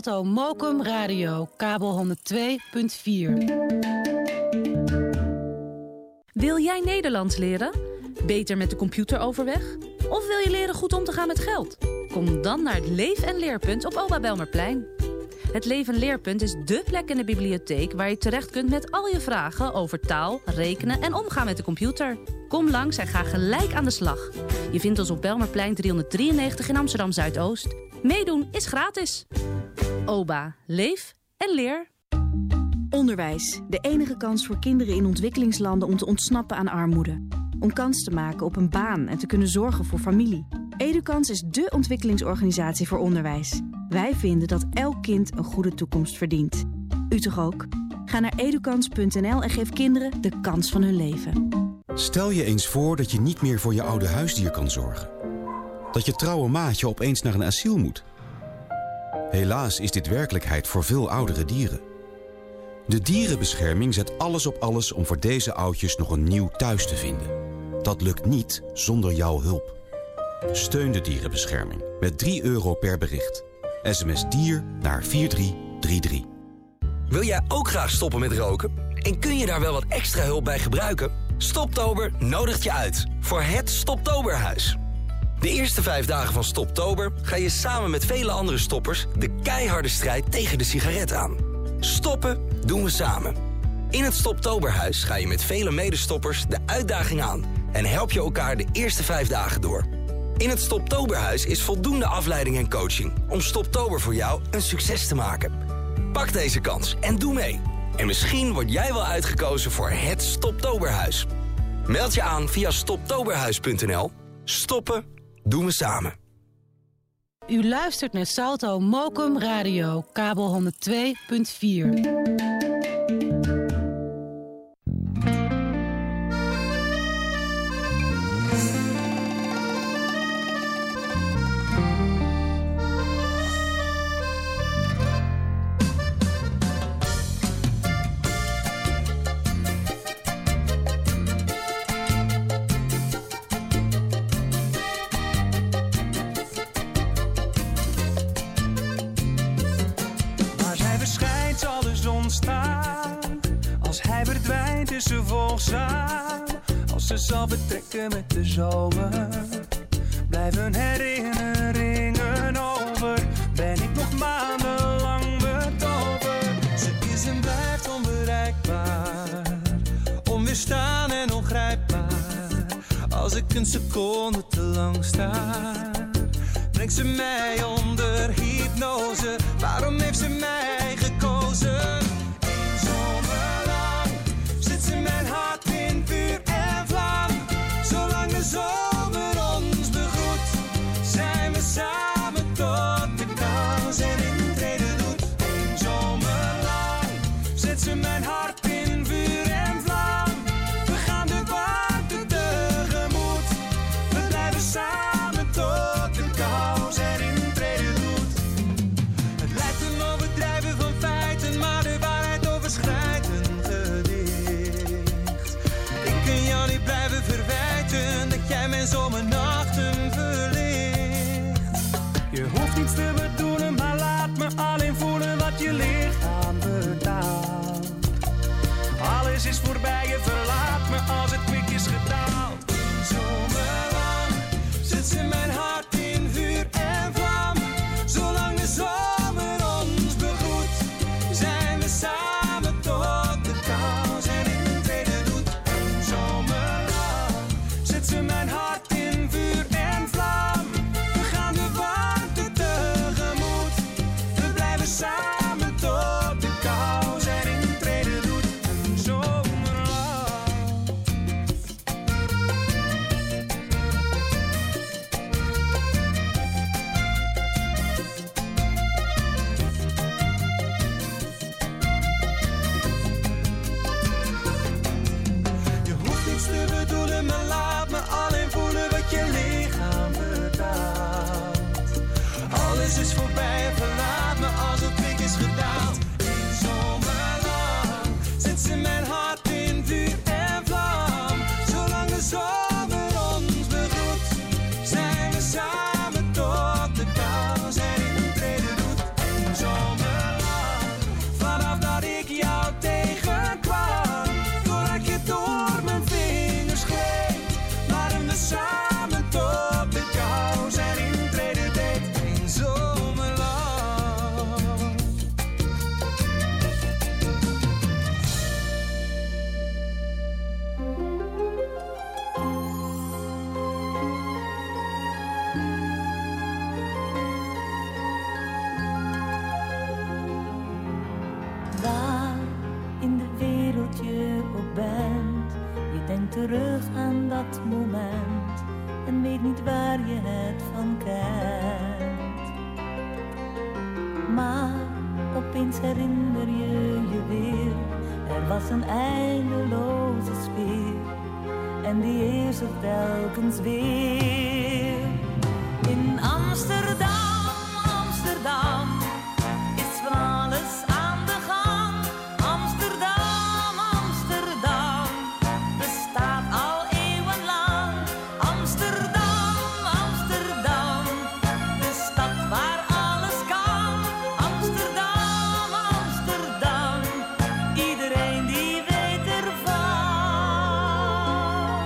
Salto Mokum Radio, kabel 102.4. Wil jij Nederlands leren? Beter met de computer overweg? Of wil je leren goed om te gaan met geld? Kom dan naar het Leef- en Leerpunt op Oba Belmerplein. Het Leef- en Leerpunt is dé plek in de bibliotheek waar je terecht kunt met al je vragen over taal, rekenen en omgaan met de computer. Kom langs en ga gelijk aan de slag. Je vindt ons op Belmerplein 393 in Amsterdam Zuidoost. Meedoen is gratis. Oba, leef en leer. Onderwijs, de enige kans voor kinderen in ontwikkelingslanden om te ontsnappen aan armoede. Om kans te maken op een baan en te kunnen zorgen voor familie. Educans is dé ontwikkelingsorganisatie voor onderwijs. Wij vinden dat elk kind een goede toekomst verdient. U toch ook? Ga naar educans.nl en geef kinderen de kans van hun leven. Stel je eens voor dat je niet meer voor je oude huisdier kan zorgen. Dat je trouwe maatje opeens naar een asiel moet. Helaas is dit werkelijkheid voor veel oudere dieren. De dierenbescherming zet alles op alles om voor deze oudjes nog een nieuw thuis te vinden. Dat lukt niet zonder jouw hulp. Steun de dierenbescherming met €3 per bericht. SMS dier naar 4333. Wil jij ook graag stoppen met roken? En kun je daar wel wat extra hulp bij gebruiken? Stoptober nodigt je uit voor het Stoptoberhuis. De eerste 5 dagen van Stoptober ga je samen met vele andere stoppers de keiharde strijd tegen de sigaret aan. Stoppen doen we samen. In het Stoptoberhuis ga je met vele medestoppers de uitdaging aan en help je elkaar de eerste 5 dagen door. In het Stoptoberhuis is voldoende afleiding en coaching om Stoptober voor jou een succes te maken. Pak deze kans en doe mee. En misschien word jij wel uitgekozen voor het Stoptoberhuis. Meld je aan via stoptoberhuis.nl. Stoppen doen we samen. U luistert naar Salto Mokum Radio, kabel 102.4. Als hij verdwijnt is ze volgzaam. Als ze zal vertrekken met de zomer, blijven herinneringen over. Ben ik nog maandenlang betoverd. Ze is en blijft onbereikbaar, onweerstaan en ongrijpbaar. Als ik een seconde te lang sta, brengt ze mij onder hypnose. Waarom heeft ze mij gekozen? Eén zomer lang zit ze mijn hart in vuur en vlam. Zolang de zomer ons begroet, zijn we samen tot de kans en intrede doet. Eén zomer lang zet ze mijn hart in vuur en vlam. We gaan de warmte tegemoet, we blijven samen tot de kous en intrede doet. Het lijkt een overdrijven van feiten, maar de waarheid overschrijdt een gedicht. Ik kan jou niet blijven verwijten dat jij mijn zomernachten verlicht. Je hoeft niets te bedoelen, maar laat me alleen voelen wat je lichaam vertaalt. Alles is voorbij, je verlaat me als het kwik is gedaald. Zomerlang zet ze mijn hart in vuur en vlam. Zolang de zomer ons begroet, zijn we samen tot de kous en intrede doet. Zomerlang zet ze mijn hart in vuur en vlam. We gaan de warmte tegemoet, we blijven samen tot de kous en intrede doet. Zomerlang. Je hoeft niets te bedoelen, maar laat me alleen voelen wat je lichaam vertaalt. Alles is voorbij en verlaat me als het kwik terug aan dat moment en weet niet waar je het van kent. Maar opeens herinner je je weer, er was een eindeloze sfeer en die is er telkens weer. In Amsterdam, Amsterdam, is van alles aan de gang. Amsterdam, Amsterdam, bestaat al eeuwenlang. Amsterdam, Amsterdam, de stad waar alles kan. Amsterdam, Amsterdam, iedereen die weet ervan.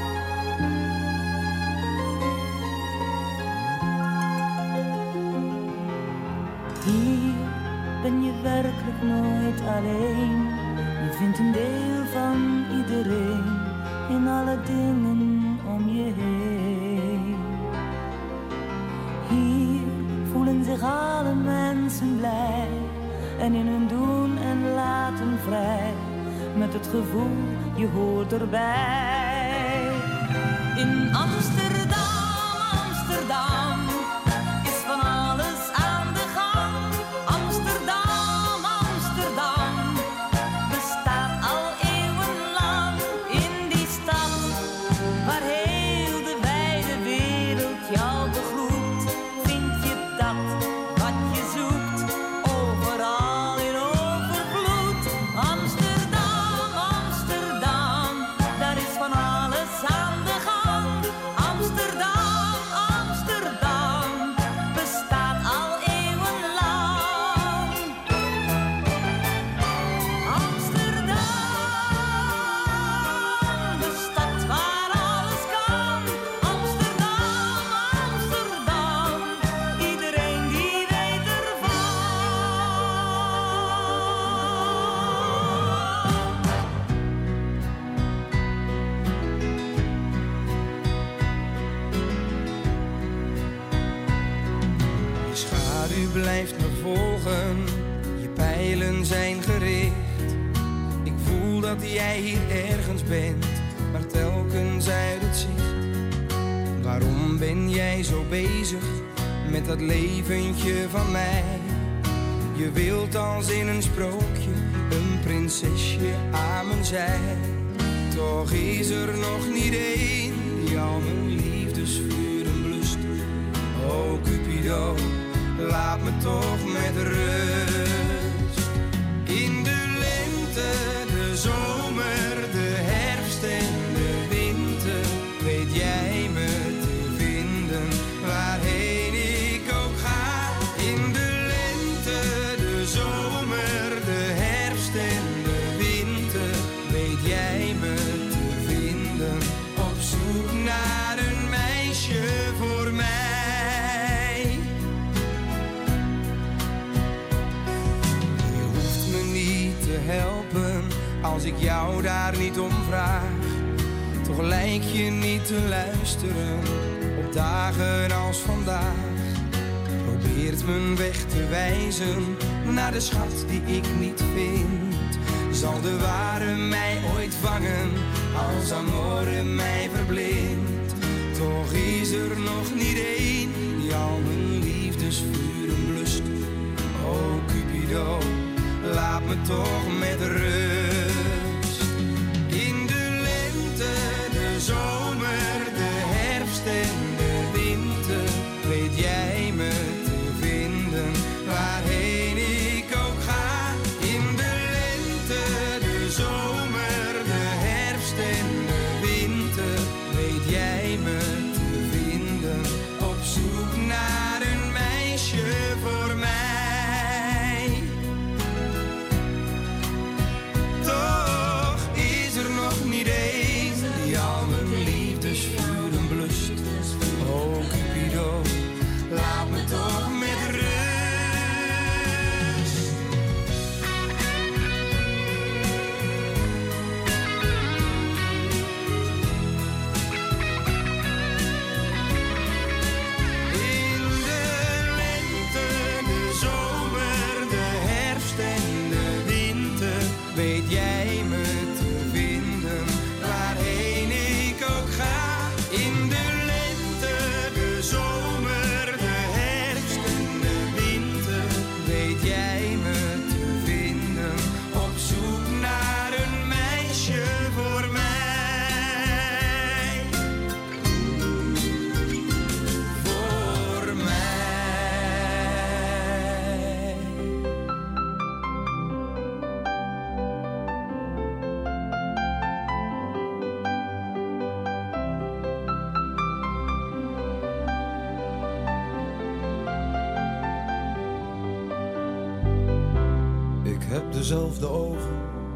Hier ben je werkelijk nooit alleen. Je vindt een deel van iedereen in alle dingen om je heen. Hier voelen zich alle mensen blij en in hun doen en laten vrij, met het gevoel je hoort erbij. In Amsterdam, Amsterdam, is van alles aan de gang. Amsterdam, Amsterdam, bestaat al eeuwenlang. In die stad waar heel de wijde wereld jou begroet, vind je dat wat je zoekt, overal in overvloed. Amsterdam, Amsterdam, daar is van alles aan de gang. Amsterdam, Amsterdam, bestaat al eeuwenlang. Amsterdam, de stad waar alles kan. Amsterdam, Amsterdam, iedereen die weet ervan. Je schaduw blijft me volgen, je pijlen zijn gericht. Ik voel dat jij hier ergens bent, maar telkens uit het zicht. Waarom ben jij zo bezig met dat leventje van mij? Je wilt als in een sprookje een prinsesje aan mijn zij. Toch is er nog niet één die al mijn liefdesvuren blust. Oh Cupido, laat me toch met rust. In de lente, de zomer, de herfst en de winter weet jij me te vinden, waarheen ik ook ga. In de lente, de zomer, de herfst en de winter weet jij me te vinden, op zoek naar een meisje voor mij. Je hoeft me niet te helpen als ik jou daar niet om vraag. Toch lijk je niet te luisteren op dagen als vandaag. Probeert mijn weg te wijzen naar de schat die ik niet vind. Zal de ware mij ooit vangen als amore mij verblindt? Toch is er nog niet één die al mijn liefdesvuren blust. Oh Cupido, laat me toch met rust. In de lente, de zomer, de herfst en de winter weet jij me te vinden, waarheen ik ook ga. In de lente, de zomer, de herfst en de winter weet jij me te vinden, op zoek naar een meisje voor mij. heb dezelfde ogen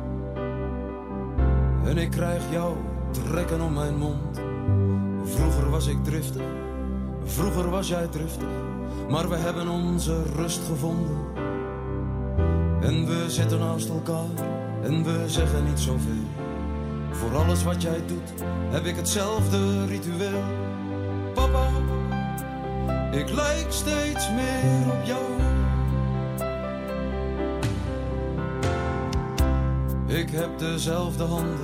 en ik krijg jou trekken om mijn mond. Vroeger was ik driftig, vroeger was jij driftig, maar we hebben onze rust gevonden. En we zitten naast elkaar en we zeggen niet zoveel. Voor alles wat jij doet heb ik hetzelfde ritueel. Papa, ik lijk steeds meer op jou. Ik heb dezelfde handen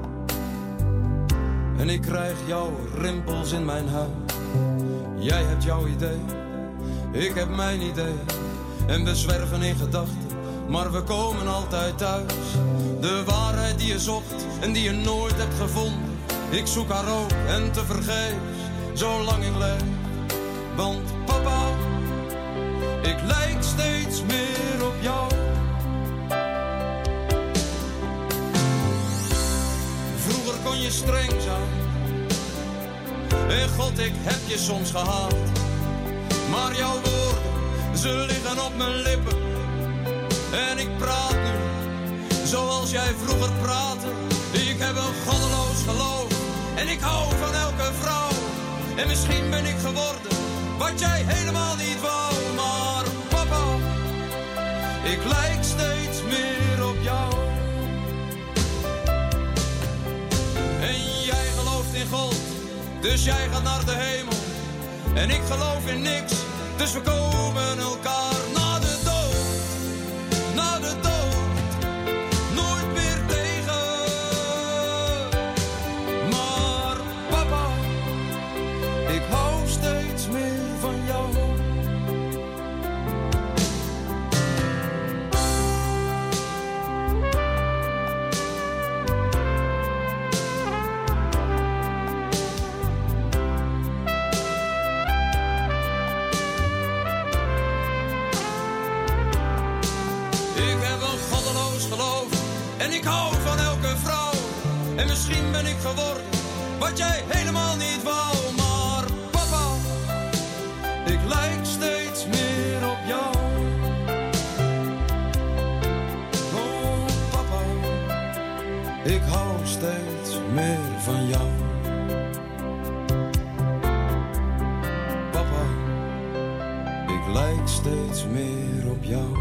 en ik krijg jouw rimpels in mijn huid. Jij hebt jouw idee, ik heb mijn idee. En we zwerven in gedachten, maar we komen altijd thuis. De waarheid die je zocht en die je nooit hebt gevonden. Ik zoek haar ook en tevergeefs, zolang ik leef. Want papa, ik lijk steeds meer op jou. Vroeger kon je streng zijn en God, ik heb je soms gehaat. Maar jouw woorden, ze liggen op mijn lippen. En ik praat nu zoals jij vroeger praatte. Ik heb een goddeloos geloof en ik hou van elke vrouw. En misschien ben ik geworden wat jij helemaal niet wou. Maar papa, ik lijk steeds meer op jou. En jij gelooft in God, dus jij gaat naar de hemel. En ik geloof in niks, dus we komen elkaar na de dood. Na de dood, nooit meer tegen. Maar papa, ik hou steeds meer van jou. En ik hou van elke vrouw. En misschien ben ik geworden wat jij helemaal niet wou. Maar papa, ik lijk steeds meer op jou. Oh papa, ik hou steeds meer van jou. Papa, ik lijk steeds meer op jou.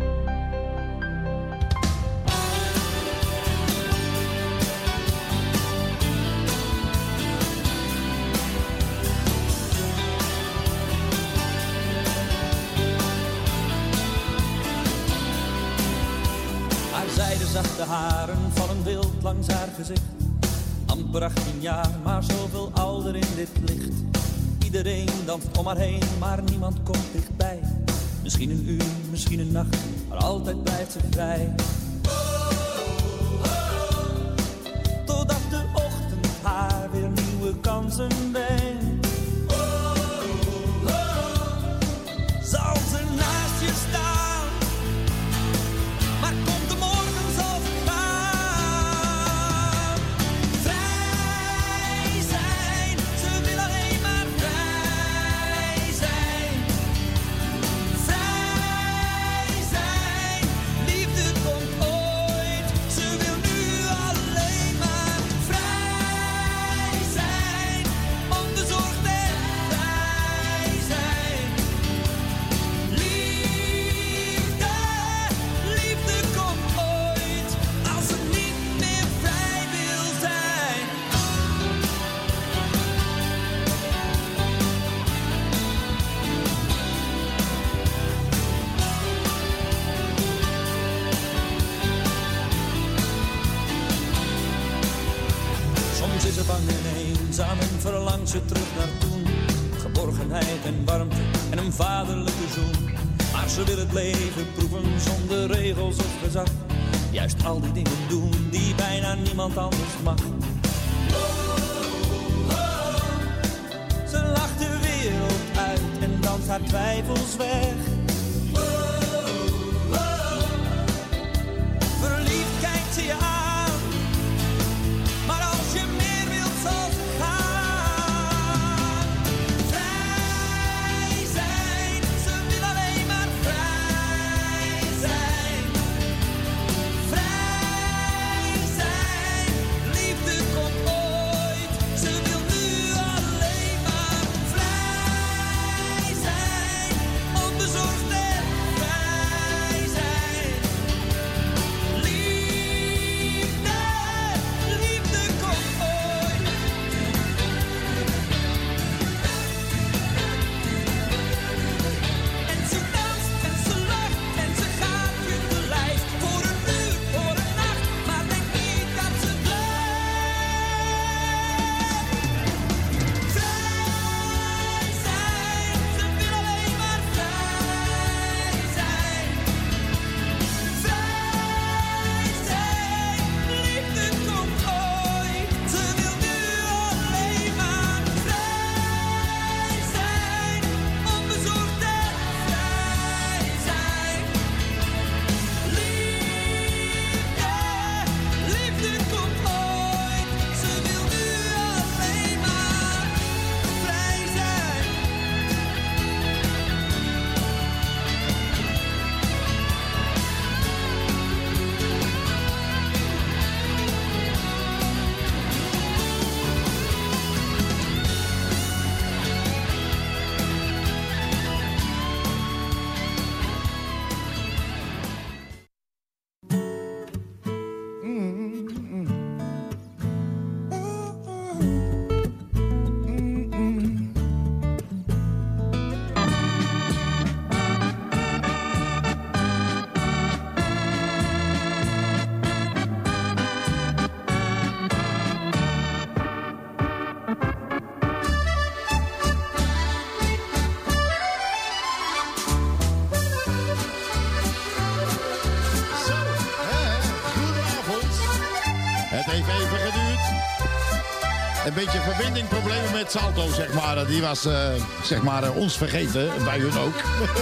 De haren vallen wild langs haar gezicht. Amper 18 jaar, maar zoveel ouder in dit licht. Iedereen danst om haar heen, maar niemand komt dichtbij. Misschien een uur, misschien een nacht, maar altijd blijft ze vrij. Totdat de ochtend haar weer nieuwe kansen brengt. Zal ze naast je staan, maar komt de morgen. Verlangt ze terug naar toen, geborgenheid en warmte en een vaderlijke zoen. Maar ze wil het leven proeven zonder regels of gezag. Juist al die dingen doen die bijna niemand anders mag. Ze lacht de wereld uit en danst haar twijfels weg. Verliefd kijkt ze je aan, maar als je meer wilt zal ze gaan. Vrij zijn, ze wil alleen maar vrij zijn. heeft even geduurd. Een beetje verbindingproblemen met Salto, zeg maar. Die was, zeg maar, ons vergeten. Bij hun ook.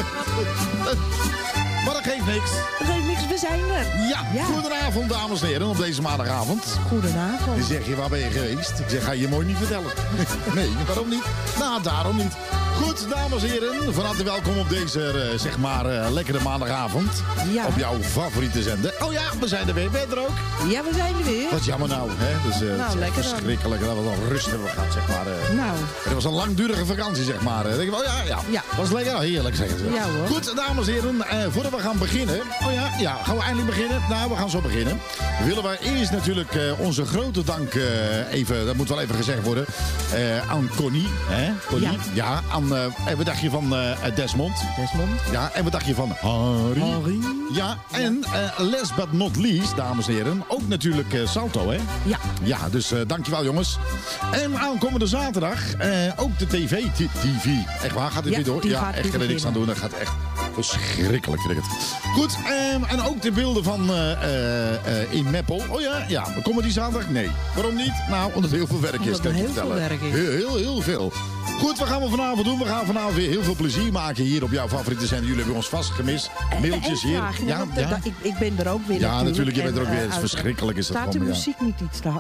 Maar dat geeft niks. Dat geeft niks, we zijn er. Ja, goedenavond, dames en heren, op deze maandagavond. Goedenavond. Dan zeg je, waar ben je geweest? Ik zeg, ga je mooi niet vertellen. Nee, waarom niet? Nou, daarom niet. Goed, dames en heren, van harte welkom op deze, zeg maar, lekkere maandagavond. Ja. Op jouw favoriete zender. Oh ja, we zijn er weer. Ben je er ook? Ja, we zijn er weer. Wat jammer nou, hè? Dus, nou, lekker dan. Verschrikkelijk dat we dan rust hebben gehad, zeg maar. Nou. Het was een langdurige vakantie, zeg maar. Dan denk ik, oh ja. Was lekker? Oh, heerlijk, zeggen ze. Ja, hoor. Goed, dames en heren, voordat we gaan beginnen. Oh ja, gaan we eindelijk beginnen? Nou, we gaan zo beginnen. Willen wij eerst natuurlijk onze grote dank even, dat moet wel even gezegd worden, aan Connie. Hè? Connie? Ja, aan, en wat dacht je van Desmond? Ja, en wat dacht je van Harry? Ja, en last but not least, dames en heren, ook natuurlijk Salto, hè? Ja. Ja, dus dankjewel jongens. En aankomende zaterdag ook de TV. Echt waar, gaat dit weer door? Ja, echt er niks aan doen. Dat gaat echt verschrikkelijk, vind ik het. Goed, en ook de beelden van in Meppel. Oh ja, komen die zaterdag? Nee. Waarom niet? Nou, omdat er heel veel werk is, kan ik je vertellen. Heel veel. Goed, wat gaan we vanavond doen? We gaan vanavond weer heel veel plezier maken hier op jouw favoriete zender. Jullie hebben ons vast gemist. Mailtjes hier. Ik ben er ook weer. Ja, natuurlijk, je bent er ook weer. Het is verschrikkelijk. Is dat staat de muziek niet iets te hard?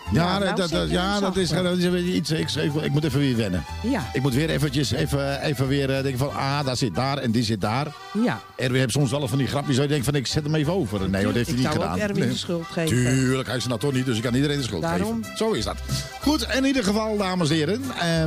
Dat is iets. Ik moet even weer wennen. Ja. Ik moet weer eventjes even weer denken van, dat zit daar en die zit daar. Ja. Erwin heeft soms wel van die grapjes. Ik denk van, ik zet hem even over. Nee, dat heeft hij niet gedaan. Ik zou ook Erwin de schuld geven. Tuurlijk, hij is er nou toch niet, dus ik kan iedereen de schuld geven. Zo is dat. Goed, in ieder geval, dames en heren.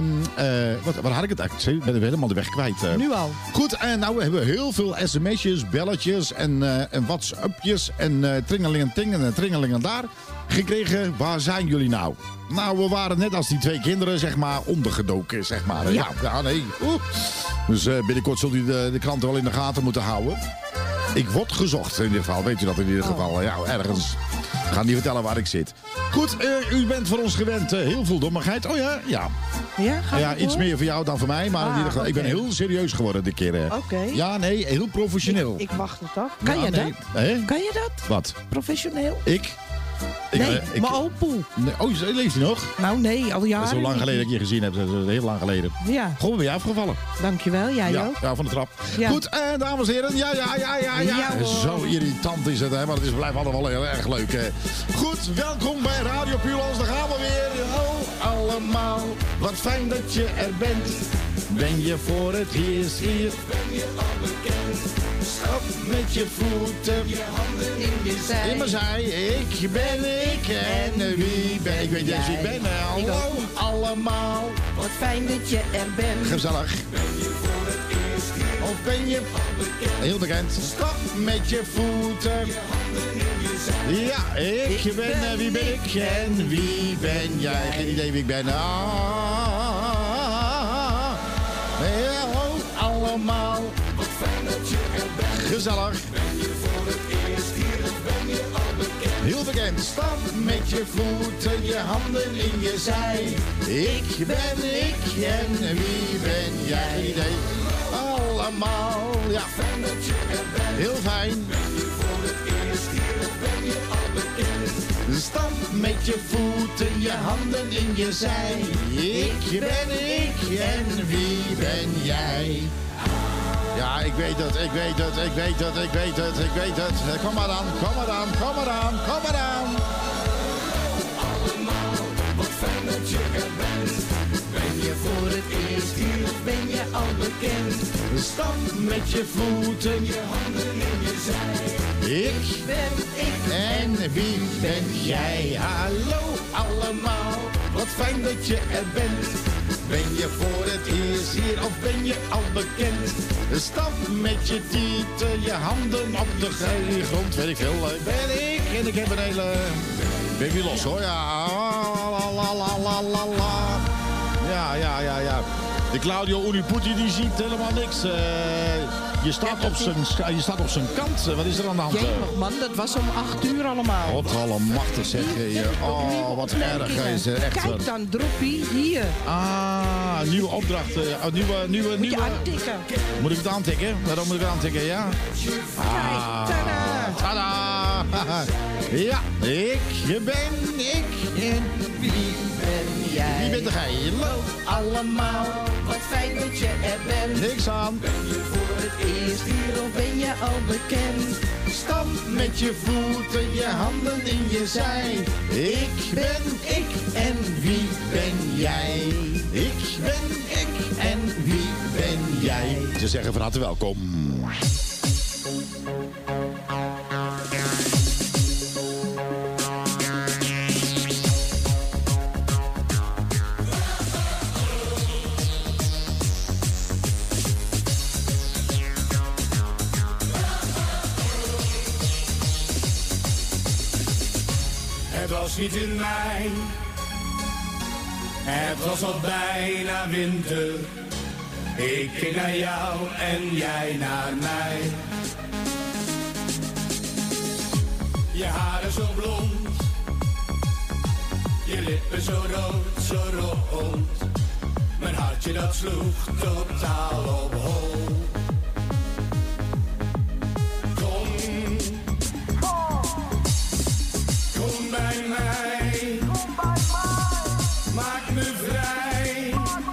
Waar had ik het eigenlijk? Ik ben helemaal de weg kwijt. Nu al. Goed, en nou we hebben heel veel sms'jes, belletjes en whatsappjes en tringelingen en tringelingen daar gekregen. Waar zijn jullie nou? Nou, we waren net als die twee kinderen, zeg maar, ondergedoken, zeg maar. Ja, nee. Dus binnenkort zult u de kranten wel in de gaten moeten houden. Ik word gezocht in ieder geval. Weet u dat in ieder geval? Ja, ergens. Ik ga niet vertellen waar ik zit. Goed, u bent voor ons gewend heel veel dommigheid. Oh ja, ja. Ja, iets meer voor jou dan voor mij. Maar in ieder geval, ik ben heel serieus geworden dit keer. Oké. Ja, nee, heel professioneel. Ik wacht het af. Kan je dat? Kan je dat? Wat? Professioneel? Ik? Nee, mijn opoe. Nee, leeft hij nog? Nou nee, al jaren. Dat is zo lang geleden dat ik je gezien heb. Dat is heel lang geleden. Ja. Goh, ben je afgevallen? Dankjewel, jij ook? Ja, van de trap. Ja. Goed, dames en heren. Ja. Zo irritant is het, hè, maar het blijft allemaal heel erg leuk. Goed, welkom bij Radio Puurlands. Daar gaan we weer. Oh, allemaal. Wat fijn dat je er bent. Ben je voor het eerst hier? Ben je al bekend? Stap met je voeten, je handen in je zij. In mijn zij, ik ben ik en wie ben ik? Weet niet eens wie ik ben. Hallo allemaal. Wat fijn dat je er bent. Gezellig. Ben je voor het eerst hier? Of ben je al bekend? Heel bekend. Stap met je voeten, je handen in je zij. Ja, ik ben wie ben ik en wie ben jij? Geen idee wie ik ben. Hallo allemaal. Wat fijn dat je er bent. Gezellig. Ben je voor het eerst hier of ben je al bekend? Heel bekend. Stap met je voeten, je handen in je zij. Ik ben ik en wie ben jij? Nee. Allemaal. Ja. Fijn dat je er bent. Heel fijn. Ben je voor het eerst hier of ben je al bekend? Stap met je voeten, je handen in je zij. Ik ben ik en wie ben jij? Ja, ik weet het. Kom maar aan. Allemaal, wat fijn dat je er bent. Ben je voor het eerst hier of ben je al bekend? Stap met je voeten, je handen in je zij. Ik ben ik en wie ben jij? Hallo allemaal, wat fijn dat je er bent. Ben je voor het eerst hier of ben je al bekend? Stap met je tieten, je handen op de grond. Weet ik veel, ben ik en ik heb een hele... Ben weer los hoor, ja. Ja. De Claudio Uniputi die ziet helemaal niks. Je staat op zijn kant. Wat is er aan de hand? Jemig man, dat was om 8 uur allemaal. Wat allemachtig zeg je. Oh, wat erg is echt. Kijk dan, droppie, hier. Nieuwe opdracht. Nieuwe. Moet je aantikken. Moet ik het aantikken? Waarom moet ik het aantikken, ja? Kijk, tada. Ja, ik ben ik en wie ben jij? Wie bent er gij? Allemaal, wat fijn dat je er bent. Niks aan. Ben je voor het eerst hier of ben je al bekend? Stamp met je voeten, je handen in je zij. Ik ben ik en wie ben jij? Ik ben ik en wie ben jij? Ze zeggen van harte welkom. Het was niet in mei, het was al bijna winter. Ik keek naar jou en jij naar mij. Je haren zo blond, je lippen zo rood, zo rond. Mijn hartje dat sloeg totaal op hol. Kom bij mij, maak me vrij,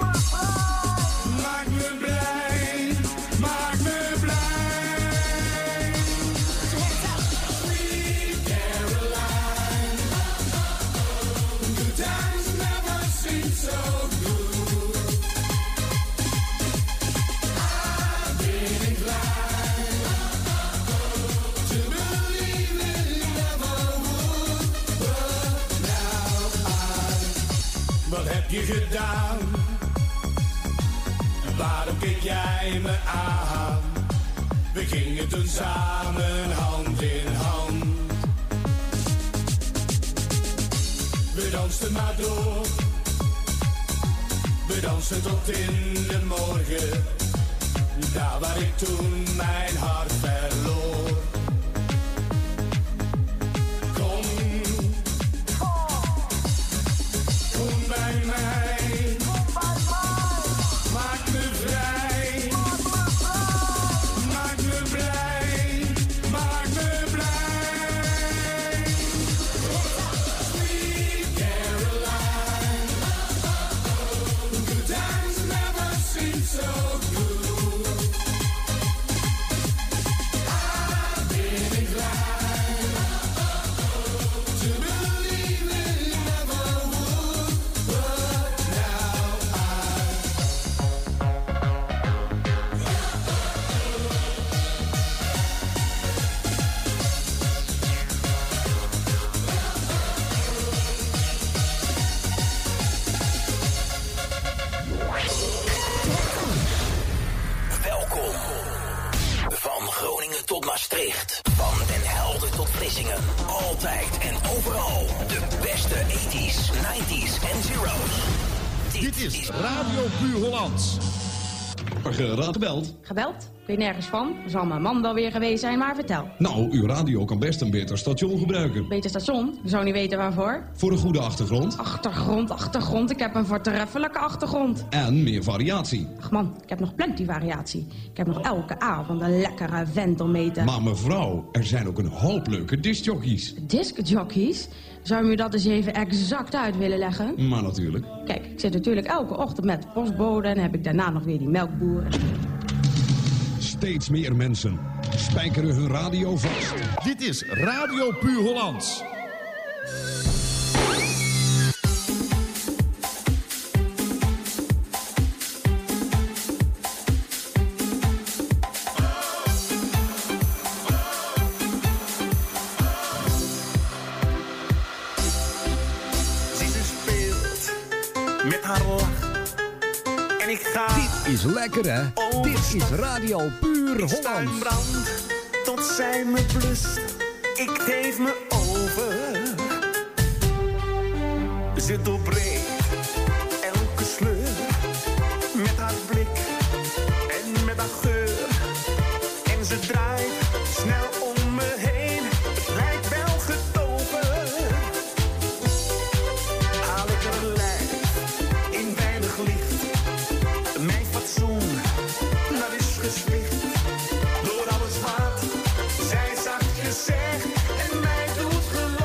maak me blij, maak me blij. Sweet Caroline, good times never seem so good. I've been inclined to believe it never would, but now Wat heb je gedaan? Waarom keek jij me aan? We gingen toen samen hand in hand. We dansten maar door. We dansten tot in de morgen. Daar waar ik toen mijn hart verloor. Kom bij mij. Maak me vrij. Maak me blij. Maak me blij. Sweet Caroline. Good times never seem so good. I've been inclined to believe it never would, but now Welkom. Van Groningen tot Maastricht. Van Den Helder tot Vlissingen. Altijd en overal. De beste 80s, 90s en zero's. Dit is Radio Puur Hollands. Raad gebeld. Gebeld? Ik weet nergens van. Zal mijn man wel weer geweest zijn, maar vertel. Nou, uw radio kan best een beter station gebruiken. Beter station? Ik zou niet weten waarvoor. Voor een goede achtergrond. Achtergrond. Ik heb een voortreffelijke achtergrond. En meer variatie. Ach man, ik heb nog plenty variatie. Ik heb nog elke avond een lekkere vent om mee te... Maar mevrouw, er zijn ook een hoop leuke discjockeys. Discjockeys? Zou u me dat eens even exact uit willen leggen? Maar natuurlijk. Kijk, ik zit natuurlijk elke ochtend met de postbode en heb ik daarna nog weer die melkboer. Steeds meer mensen spijkeren hun radio vast. Dit is Radio Puur Hollands. Met haar lach. En ik ga. Dit is lekker, hè? Dit is Radio Puur Hollands. Brand, tot zij me blust. Ik geef me over. Ze doorbreekt elke sleur. Met haar blik en met haar geur. En ze draait snel om me heen. Het lijkt wel getoverd. Haal ik er lijf in weinig licht. Mijn fatsoen, dat is gespicht. Door alles wat zij zacht gezegd en mij doet gelukkig.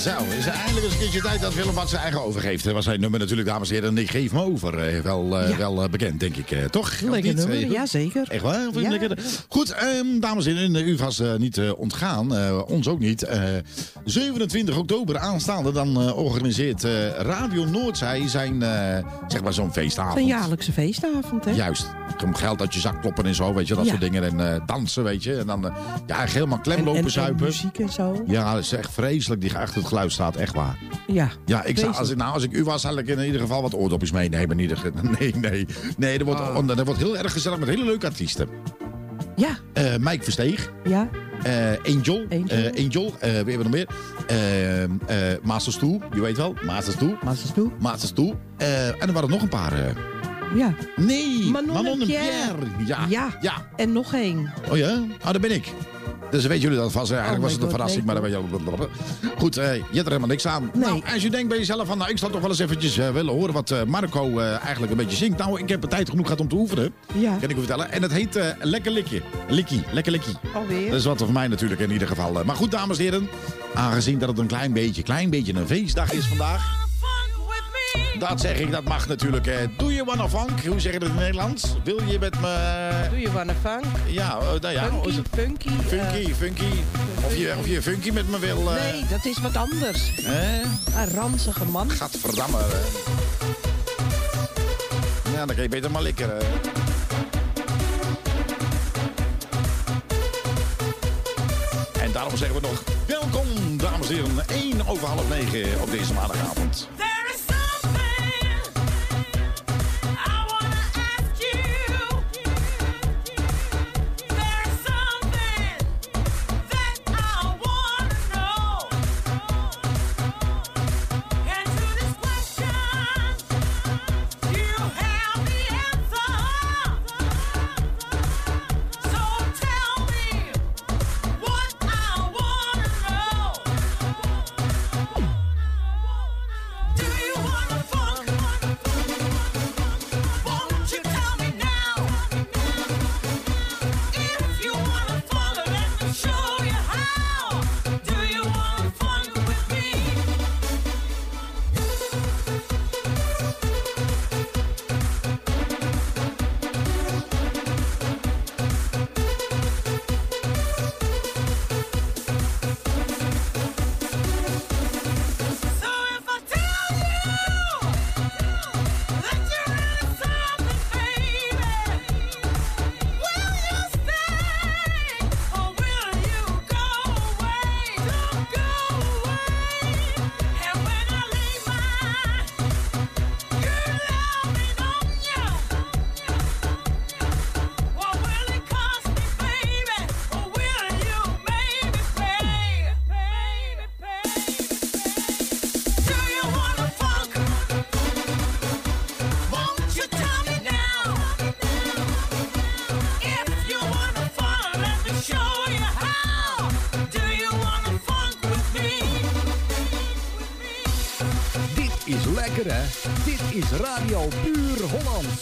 Zo, is er eindelijk eens een keertje tijd dat Willem wat zijn eigen overgeeft. Dat was zijn nummer natuurlijk, dames en heren. Ik geef me over. Wel bekend, denk ik. Toch? Lekker nummer, ja zeker. Echt waar? Ja. Lekker? Goed, dames en heren, u vast niet ontgaan. Ons ook niet. 27 oktober aanstaande, dan organiseert Radio Noordzij zijn, zeg maar zo'n feestavond. Een jaarlijkse feestavond, hè? Juist. Geld uit je zak kloppen en zo, weet je, dat soort dingen. En dansen, weet je. En dan helemaal klem lopen zuipen. En muziek en zo. Ja, dat is echt vreselijk. Die achter het geluid staat, echt waar. Ja. Ja, als ik u was, had ik in ieder geval wat oordopjes meenemen. Nee, dat wordt heel erg gezellig met hele leuke artiesten. Ja. Mike Versteeg. Ja. Angel. Wie hebben we nog meer? Masters Toe, je weet wel. Masters Toe. En er waren er nog een paar. Ja. Nee, Manon en Pierre. Ja. En nog één. Oh ja? Daar ben ik. Dus weten jullie dat vast. Eigenlijk was het een verrassing, maar dan weet je... Goed, je hebt er helemaal niks aan. Nee. Nou, als je denkt bij jezelf van... ik zou toch wel eens eventjes willen horen wat Marco eigenlijk een beetje zingt. Nou, ik heb er tijd genoeg gehad om te oefenen. Ja. Kan ik u vertellen. En het heet Lekker Likkie. Lekker Likkie. Alweer. Dat is wat voor mij natuurlijk in ieder geval. Maar goed, dames en heren. Aangezien dat het een klein beetje een feestdag is vandaag... Dat zeg ik, dat mag natuurlijk. Do you wanna funk? Hoe zeg je dat in het Nederlands? Wil je met me... Do you wanna funk? Ja, Funky. Of je funky met me wil... Nee, dat is wat anders. Een ranzige man. Gadverdamme. Ja, dan kan je beter maar likken. En daarom zeggen we nog... Welkom, dames en heren. 9:01 op deze maandagavond. Dit is Radio Puur Hollands.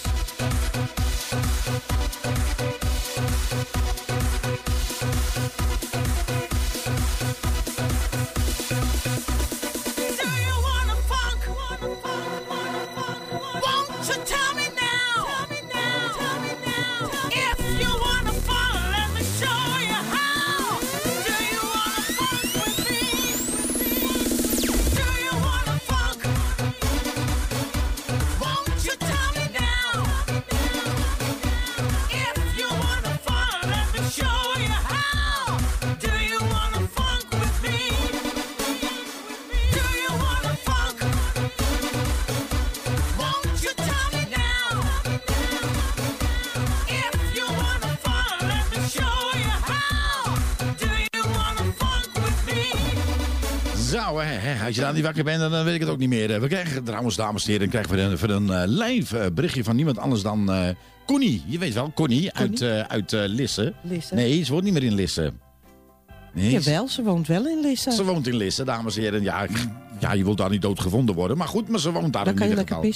Als je daar niet wakker bent, dan weet ik het ook niet meer. We krijgen trouwens, dames en heren, voor een live berichtje van niemand anders dan Connie. Je weet wel, Connie uit Lisse. Nee, ze woont niet meer in Lisse. Nee, jawel, ze woont wel in Lisse. Ze woont in Lisse, dames en heren. Ja, je wilt daar niet doodgevonden worden. Maar goed, maar ze woont daar dan in ieder geval. Dan kan je lekker pissen.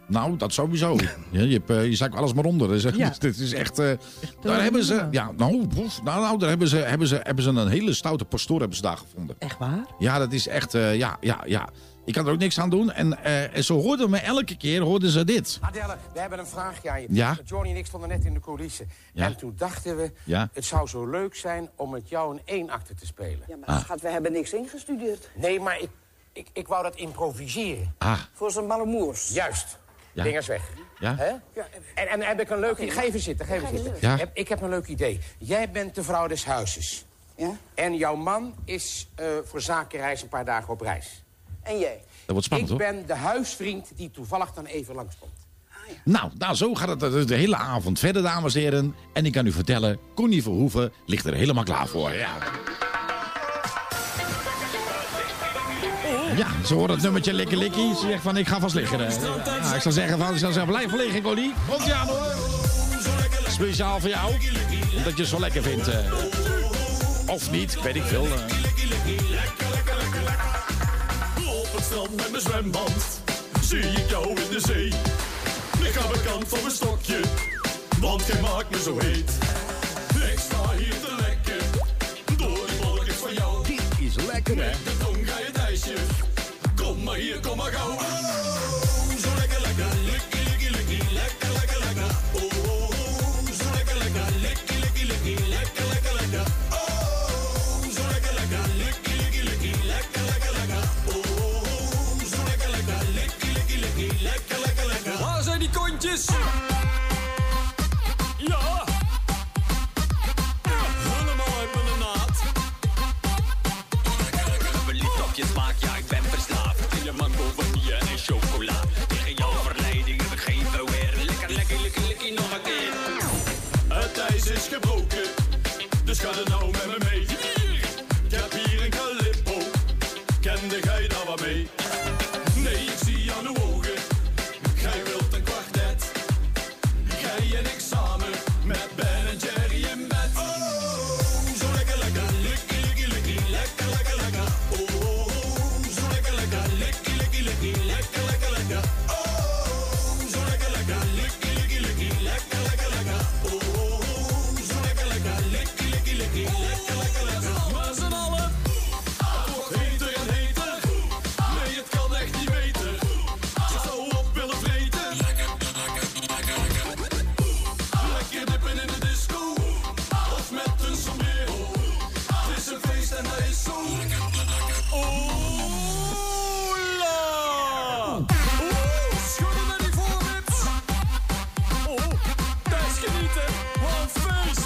Nou, dat sowieso. Ja, je zakt alles maar onder. Dus, dit is echt... daar hebben ze... Ja, daar hebben ze een hele stoute pastoor hebben ze daar gevonden. Echt waar? Ja, dat is echt... Ja. Ik kan er ook niks aan doen. En ze hoorden me elke keer, hoorden ze dit. Adelle, we hebben een vraagje aan je. Ja? Johnny en ik stonden net in de coulissen. Ja? En toen dachten we, het zou zo leuk zijn om met jou een eenakte te spelen. Ja, maar schat, we hebben niks ingestudeerd. Nee, maar ik wou dat improviseren. Voor zijn malamoers. Juist. Ja. Ding is weg. Ja? Hè? En heb ik een leuk idee. Ga even zitten. Ja? Ik heb een leuk idee. Jij bent de vrouw des huizes. Ja? En jouw man is voor zakenreis een paar dagen op reis. En jij? Dat wordt spannend, ik ben de huisvriend die toevallig dan even langskomt. Nou, zo gaat het de hele avond verder, dames en heren. En ik kan u vertellen, Connie Verhoeven ligt er helemaal klaar voor. Ja, ze hoort het nummertje Likkie Likkie. Ze zegt van, ik ga vast liggen. Ik zou zeggen, blijf liggen, Connie. Komt ie aan, hoor. Speciaal voor jou. Omdat je het zo lekker vindt. Of niet, weet ik veel. Op het strand met mijn zwemband zie ik jou in de zee. Ik ga bekend van mijn stokje, want jij maakt me zo heet. Ik sta hier te lekker, door die bolletjes van jou. Dit is lekker, hè? Met de tong ga je het ijsje. Kom maar hier, kom maar gauw. Zo lekker, lekker. Likkie, likkie, likkie. Lekker, lekker, lekker. Zo lekker, lekker. Likkie, likkie, likkie. Lekker, lekker, lekker. Zo lekker, lekker. Likkie, likkie, likkie. Lekker, lekker, lekker. Zo lekker, lekker. Likkie, likkie, likkie. Lekker, lekker, lekker. Waar zijn die kontjes? Ja. Helemaal uit mijn naad. Verliefd op je smaak, ja, ik ben verslaafd. Je mango, vanille en chocola. Tegen jouw verleiding heb ik geen verweer. Lekker, lekker, lekker, lekker, nog een keer. Het ijs is gebroken, dus ga er nou met me mee. Ik heb hier een calippo, kende gij daar wat mee? Nee, ik zie aan uw ogen, gij wilt een kwartet. Gij en ik samen, met Ben en Jerry in bed. Zo lekker, lekker, likkie, likkie, likkie. Lekker, lekker, lekker. Zo lekker, lekker, likkie, likkie, likkie. Lekker, lekker, lekker. Zo lekker, lekker, likkie, likkie, likkie. Lekker, lekker, lekker. Zo lekker, lekker, likkie, likkie, likkie. Lekker, lekker, lekker. Maar z'n allen, het wordt heter en heter. Nee, het kan echt niet beter. Ik zou op willen vreten. Lekker, lekker, lekker, lekker. Lekker dippen in de disco, of met een sombrero. Het is een feest en hij is zo. Ola! Schudden naar die voorwips. Thuis genieten, wat een feest.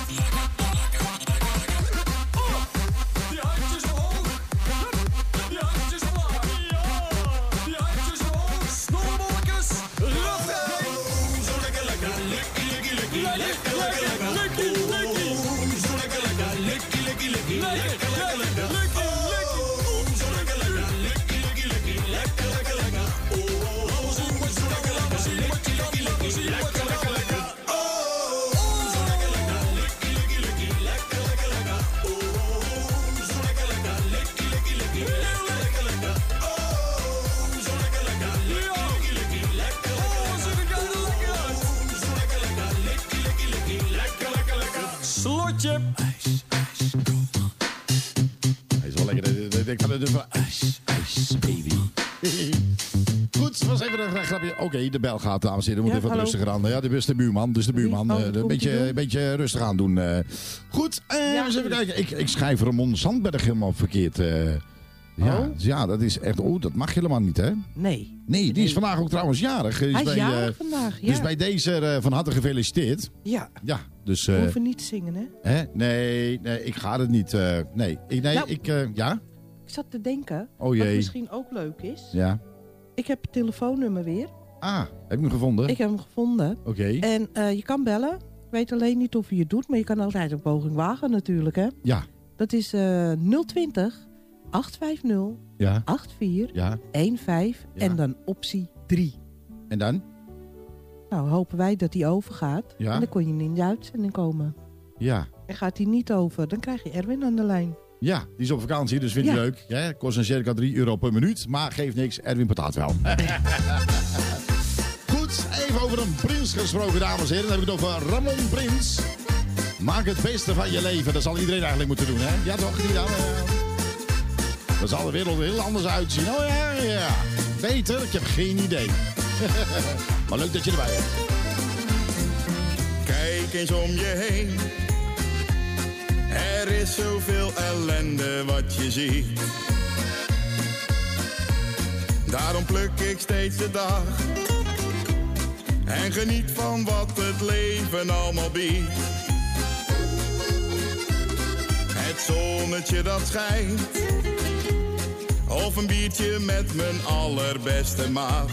Die handjes omhoog. Die handjes omlaag. Die handjes omhoog. Snollebolletjes. Refrein. Zo lekker, lekker. Likkie, likkie, likkie. Lekker, lekker, lekker. Likkie, likkie. Zo lekker, lekker. Likkie, likkie, likkie. Lekker, lekker, lekker. Likkie, likkie. Zo lekker, lekker. Likkie, likkie, likkie. Lekker, lekker, lekker. Laten zien wat je kan, laten zien wat je kan, laten zien wat je lekker, lekker. Zo lekker, lekker. Likkie, likkie, likkie. Lekker, lekker, lekker. Zo lekker, lekker. Likkie, likkie, likkie. Lekker, lekker, lekker. Zo lekker, lekker. Likkie, likkie, likkie. Lekker, lekker, lekker. Ziet er lekker uit. Zo lekker, lekker. Likkie, likkie, likkie. Lekker, lekker, lekker. Slotje. Hij is wel lekker. Ik kan het van ijs, baby. Goed, was even een grapje. Oké, de bel gaat, dames en heren. Moet even wat rustiger aan. Ja, dit is de buurman. Dus de buurman. Een beetje rustig aan doen. Goed, eens even kijken. Ik schrijf Ramon Sandberg helemaal verkeerd. Ja, dat is echt... dat mag helemaal niet, hè? Nee. Nee, die is vandaag ook trouwens jarig. Hij is jarig vandaag, ja. Dus bij deze van harte gefeliciteerd. Ja. Ja, dus... We hoeven niet te zingen, hè? Nee, ik ga het niet. Ja? Ik zat te denken, Oh jee. wat misschien ook leuk is. Ja. Ik heb het telefoonnummer weer. Ah, heb ik hem gevonden? Ik heb hem gevonden. Oké. En je kan bellen. Ik weet alleen niet of je het doet, maar je kan altijd een poging wagen natuurlijk, hè? Ja. Dat is 020 850 Ja. 8415 en dan optie 3. En dan? Nou, hopen wij dat die overgaat. Ja. En dan kon je in de uitzending komen. Ja. En gaat die niet over, dan krijg je Erwin aan de lijn. Ja, die is op vakantie, dus vind je leuk. Ja, kost een circa €3 per minuut, maar geeft niks. Erwin betaalt wel. Goed, Even over een prins gesproken, dames en heren. Dan heb ik het over Ramon Prins. Maak het beste van je leven. Dat zal iedereen eigenlijk moeten doen, hè? Ja, toch? Niet dan? Dan zal de wereld er heel anders uitzien. Oh ja. Beter? Ik heb geen idee. Maar leuk dat je erbij bent. Kijk eens om je heen. Er is zoveel ellende wat je ziet. Daarom pluk ik steeds de dag. En geniet van wat het leven allemaal biedt. Het zonnetje dat schijnt. Of een biertje met mijn allerbeste maat.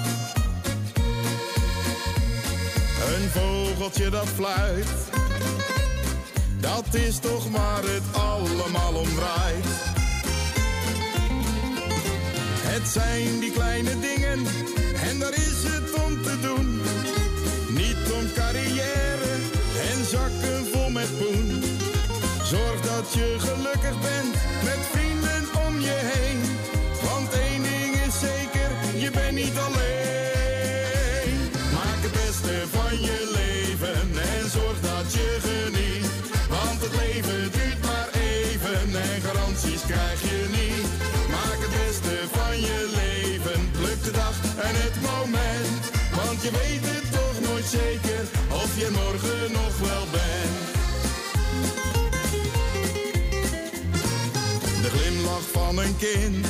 Een vogeltje dat fluit. Dat is toch waar het allemaal om draait. Het zijn die kleine dingen en daar is het om te doen. Niet om carrière en zakken vol met poen. Zorg dat je gelukkig bent met vrienden om je heen. Want één ding is zeker, je bent niet alleen. Maak het beste van je leven en zorg dat je geniet. Want het leven duurt maar even en garanties krijg je niet. Maak het beste van je leven, pluk de dag en het moment. Want je weet het toch nooit zeker of je morgen nog wel bent. De glimlach van een kind.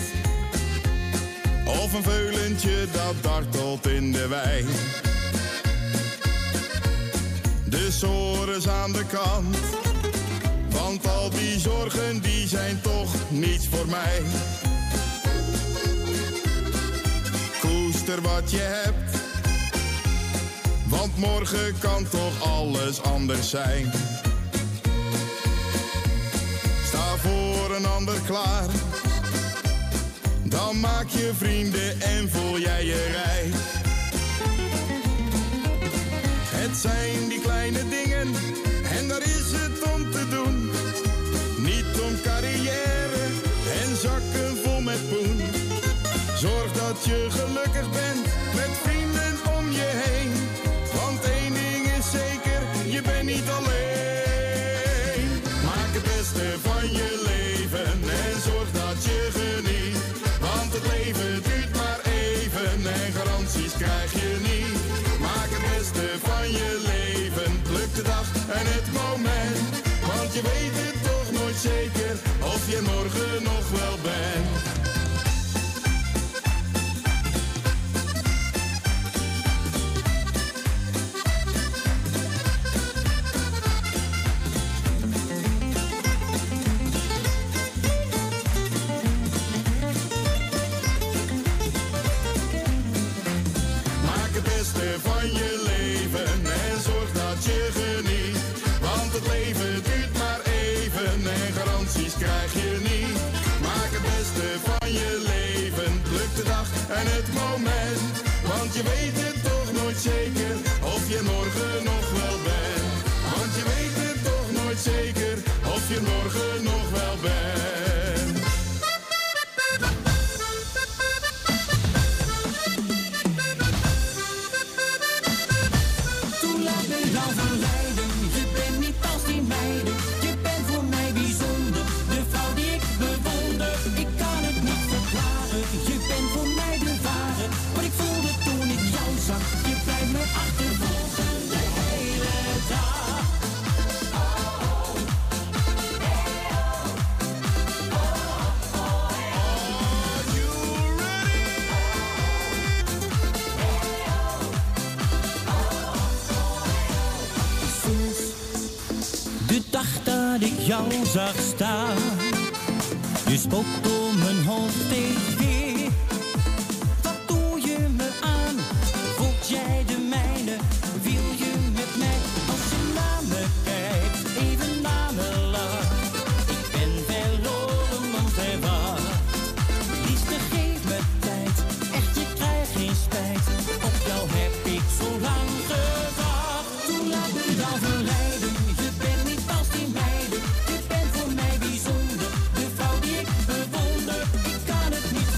Of een veulentje dat dartelt in de wei. De sores aan de kant. Want al die zorgen die zijn toch niets voor mij. Koester wat je hebt. Want morgen kan toch alles anders zijn. Sta voor een ander klaar. Dan maak je vrienden en voel jij je rijk. Het zijn die kleine dingen en daar is het om te doen. Niet om carrière en zakken vol met poen. Zorg dat je gelukkig bent met vrienden om je heen. Want één ding is zeker, je bent niet alleen. Maak het beste van je leven en zorg dat je geniet. Want het leven duurt maar even en garanties krijg je niet. Maak het beste van je leven, pluk de dag en het moment. Want je weet het toch nooit zeker of je morgen nog wel bent. Van je leven en zorg dat je geniet. Want het leven duurt maar even en garanties krijg je niet. Maak het beste van je leven, pluk de dag en het moment. Want je weet het toch nooit zeker of je morgen nog wel bent. Want je weet het toch nooit zeker of je morgen nog wel bent. Je blijft me achtervolgen de hele dag. Sinds de dag dat ik jou zag staan, je spookt door mijn hoofd steeds weer. Wat doe je me aan? Voelt jij de mijne? Wil je met mij als je naar me kijkt, even naar me lacht? Ik ben verloren, want verwacht. Liefste, geef me tijd, echt, je krijgt geen spijt. Op jou heb ik zo lang gewacht. Toen laat me dan verleiden, je bent niet als die meiden. Je bent voor mij bijzonder, de vrouw die ik bewonder. Ik kan het niet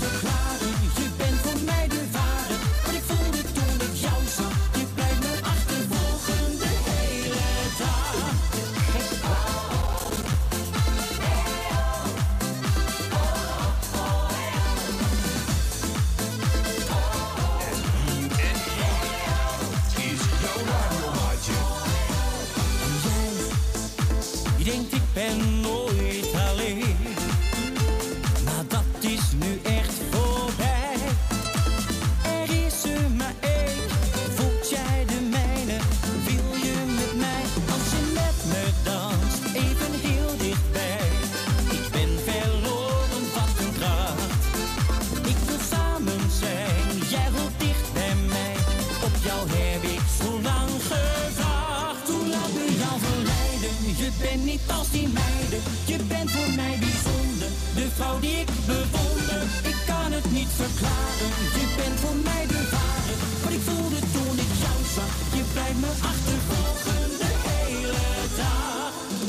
denkt ik ben nooit alleen. Maar dat is nu echt voorbij. Er is er maar één, voelt jij de mijne? Wil je met mij, als je met me danst, even heel dichtbij? Ik ben verloren, wat een kracht. Ik wil samen zijn, jij wilt dicht bij mij. Op jou heb ik zo lang gewacht. Toen laat me jou verleiden, je bent niet als die meiden. Je bent voor mij bijzonder, de vrouw die ik bewonder. Ik kan het niet verklaren, je bent voor mij de ware. Wat ik voelde toen ik jou zag, je blijft me achtervolgen de hele dag.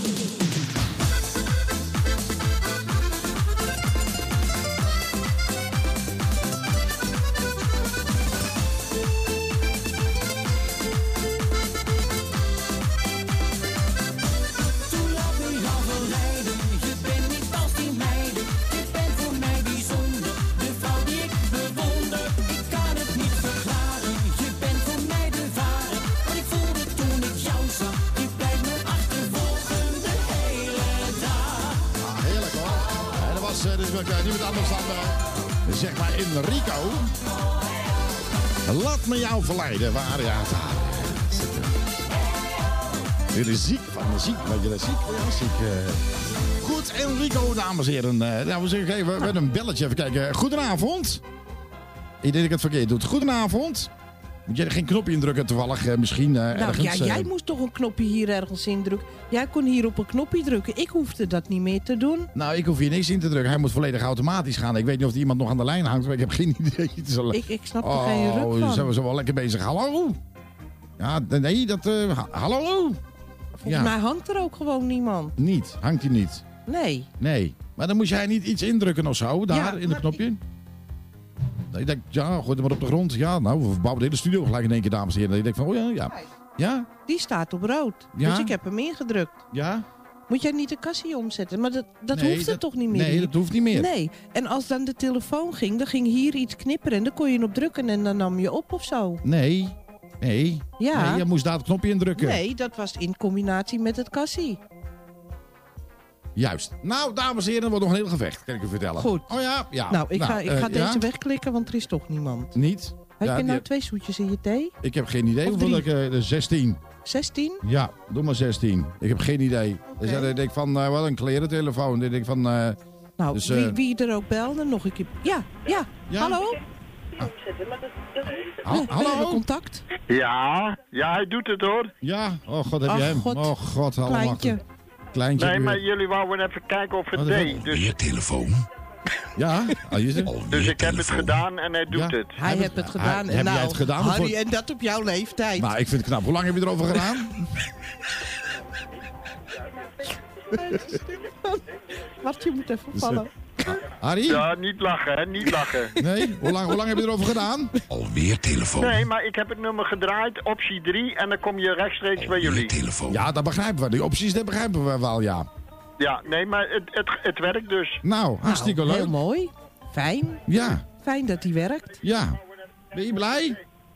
Toen laat me jou verleiden, je bent niet als die meiden. Je bent voor mij bijzonder, de vrouw die ik bewonder. Ik kan het niet verklaren, je bent voor mij de ware. Wat ik voelde toen ik jou zag, je blijft me achtervolgen de hele dag. Ah, heerlijk hoor. En dat was dus niemand anders dan zeg maar Enrico. Laat me jou verleiden. Waar ja, daar. Dit is ziek van de ziek. Weet je dat ziek? Ja, ziek. Goed, Enrico, dames en heren. Nou, we zeggen even een belletje. Even kijken. Goedenavond. Ik denk dat ik het verkeerd doe. Goedenavond. Moet jij er geen knopje indrukken toevallig? Misschien ergens. Ja, jij moest toch een knopje hier ergens indrukken. Jij kon hier op een knopje drukken. Ik hoefde dat niet meer te doen. Nou, ik hoef hier niks in te drukken. Hij moet volledig automatisch gaan. Ik weet niet of er iemand nog aan de lijn hangt, maar ik heb geen idee. Ik snap er geen ruk van. Zijn we zo wel lekker bezig. Hallo? Ja, nee, dat... hallo? Volgens mij hangt er ook gewoon niemand. Niet? Hangt hij niet? Nee. Nee. Maar dan moest jij niet iets indrukken of zo, daar in het knopje? Ik denk, ja, gooi het maar op de grond. Ja, nou, we bouwen de hele studio gelijk in één keer, dames en heren. Ik denk van, oh ja, ja. Ja? Die staat op rood. Ja? Dus ik heb hem ingedrukt. Ja? Moet jij niet de kassie omzetten? Maar dat hoeft het toch niet meer? Nee, dat hoeft niet meer. Nee. En als dan de telefoon ging, dan ging hier iets knipperen. En dan kon je op drukken en dan nam je op of zo. Nee. Ja. Nee, je moest daar het knopje indrukken. Nee, dat was in combinatie met het kassie. Juist. Nou, dames en heren, er wordt nog een heel gevecht, kan ik u vertellen. Goed. Oh ja? Ja. Nou, ik ga deze wegklikken, want er is toch niemand. Niet? Heb je nou 2 zoetjes in je thee? Ik heb geen idee. Hoeveel ik 16. 16? Ja, doe maar 16. Ik heb geen idee. Dus ik denk van, wat een klerentelefoon. Ik denk van... nou, dus, wie er ook belde, nog een keer... Ja. Hallo? Hallo? Contact? Ja, hij doet het hoor. Ja, oh god, heb je hem. God. Oh god, allemaal. Kleintje. Nee, maar jullie wouden even kijken of het deed. Dus... Je telefoon. Ja, dus ik heb het gedaan en hij doet het. Hij heeft het gedaan. Heb jij het gedaan? Harry, en dat op jouw leeftijd. Nou, ik vind het knap. Hoe lang heb je erover gedaan? Wacht, je moet even vallen. Harry? Ja, niet lachen, hè? Niet lachen. Nee? Hoe lang heb je erover gedaan? Alweer telefoon. Nee, maar ik heb het nummer gedraaid, optie 3, en dan kom je rechtstreeks bij jullie. Telefoon. Ja, dat begrijpen we. Die opties, dat begrijpen we wel, ja. Ja, nee, maar het werkt dus. Nou, hartstikke leuk. Heel mooi. Fijn. Ja. Fijn dat die werkt. Ja. Ben je blij?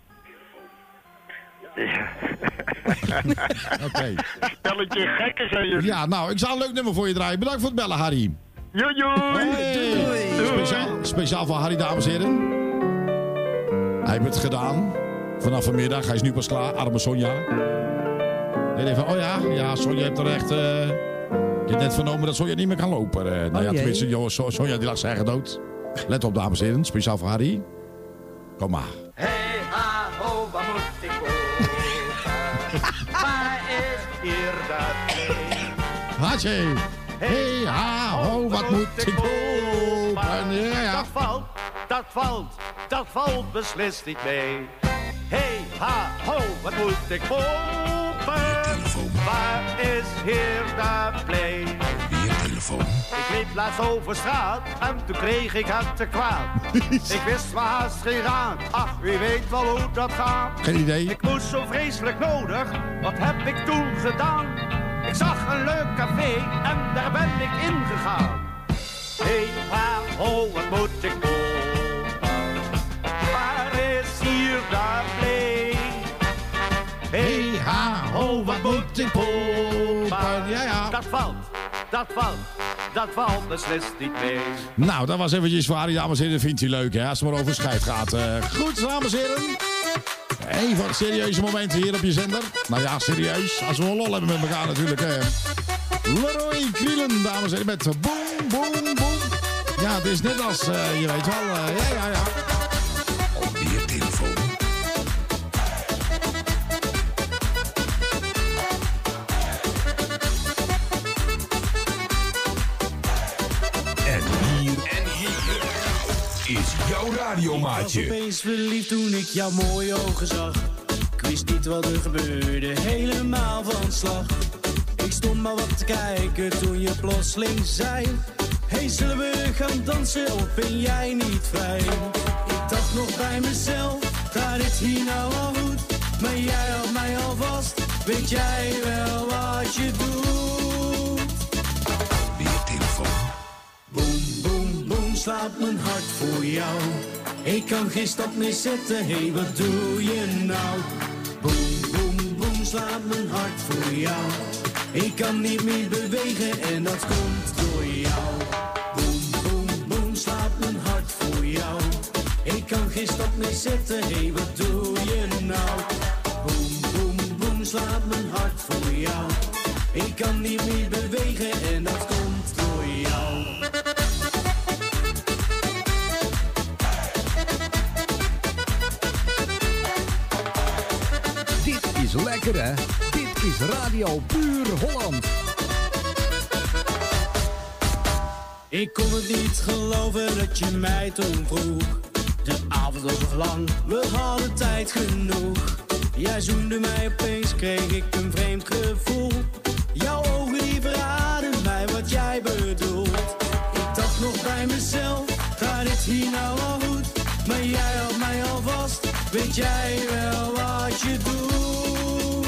Oké. Spelletje gekken zijn jullie. Ja, nou, ik zal een leuk nummer voor je draaien. Bedankt voor het bellen, Harry. Doei. Doei. Speciaal voor Harry, dames en heren. Hij heeft het gedaan. Vanaf vanmiddag. Hij is nu pas klaar. Arme Sonja. Hij denkt van, ja, Sonja heeft er echt... Ik heb net vernomen dat Sonja niet meer kan lopen. Nou ja, tenminste, Sonja die lag zijn eigen dood. Let op, dames en heren. Speciaal voor Harry. Kom maar. Hey, ha, ho, waar moet ik kopen? Waar is hier dat Hartje. Hey, ha, ho, wat moet ik kopen? Ja. Dat valt beslist niet mee. Hey, ha, ho, wat moet ik kopen? Waar is hier de play? Weer telefoon. Ik liep laatst over straat en toen kreeg ik het te kwaad. Ik wist maar haast geen raad. Ach, wie weet wel hoe dat gaat. Geen idee. Ik moest zo vreselijk nodig. Wat heb ik toen gedaan? Ik zag een leuk café en daar ben ik ingegaan. Hey, ha, ho, wat moet ik kopen? Waar is hier de play? Hey, ha, ho, wat moet ik kopen? maar ja. Dat valt beslist niet mee. Nou, dat was eventjes voor Harry, dames en heren. Vindt hij leuk, hè? Als het maar over scheid gaat. Goed, dames en heren. Even wat serieuze momenten hier op je zender. Nou ja, serieus. Als we wel lol hebben met elkaar natuurlijk, hè. Leroy Krielen, dames en heren, met boom, boom, boom. Ja, het is net als, je weet wel, ja. Alweer telefoon. Is jouw radiomaatje. Ik was opeens verliefd toen ik jouw mooie ogen zag. Ik wist niet wat er gebeurde, helemaal van slag. Ik stond maar wat te kijken toen je plotseling zei: hey, zullen we gaan dansen of ben jij niet vrij? Ik dacht nog bij mezelf, gaat dit hier nou al goed? Maar jij houdt mij al vast, weet jij wel wat je doet? Weer telefoon. Boom, boom, boom, slaat mijn hart voor jou. Ik kan geen stap meer zetten, hey, wat doe je nou? Boom, boom, boom, slaat mijn hart voor jou. Ik kan niet meer bewegen en dat komt door jou. Boom, boom, boom, slaat mijn hart voor jou. Ik kan geen stap meer zetten, hey, wat doe je nou? Boom, boom, boom, slaat mijn hart voor jou. Ik kan niet meer bewegen en dat komt door jou. Dit is lekker, hè? Dit is Radio Puur Holland. Ik kon het niet geloven dat je mij toen vroeg. De avond was nog lang, we hadden tijd genoeg. Jij zoende mij opeens, kreeg ik een vreemd gevoel. Jouw ogen die verraden mij wat jij bedoelt. Ik dacht nog bij mezelf, gaat dit hier nou al goed? Maar jij houdt mij al vast, weet jij wel wat je doet?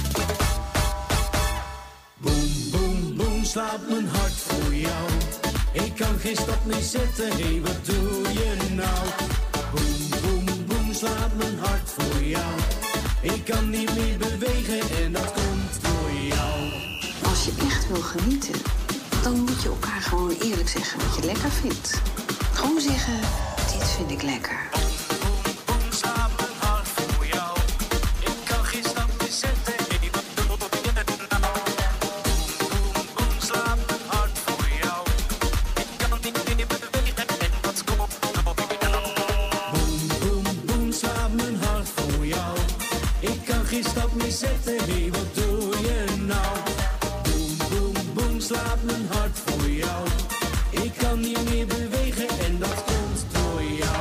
Boom, boom, boom, slaat mijn hart voor jou. Ik kan geen stap meer zetten, hey, wat doe je nou? Boom, boom, boom, slaat mijn hart voor jou. Ik kan niet meer bewegen en dat komt door jou. Als je echt wil genieten, dan moet je elkaar gewoon eerlijk zeggen wat je lekker vindt. Gewoon zeggen, dit vind ik lekker. Slaat mijn hart voor jou. Ik kan geen stap meer zetten, hey, wat doe je nou? Boom, boom, slaat mijn hart voor jou. Ik kan niet meer bewegen en dat komt door jou. Boom, boom, boom, slaat mijn hart voor jou. Ik kan geen stap meer zetten, hey, wat doe je nou? Boom, boom, boom, slaat mijn hart voor jou. Ik kan niet meer bewegen en dat komt door jou.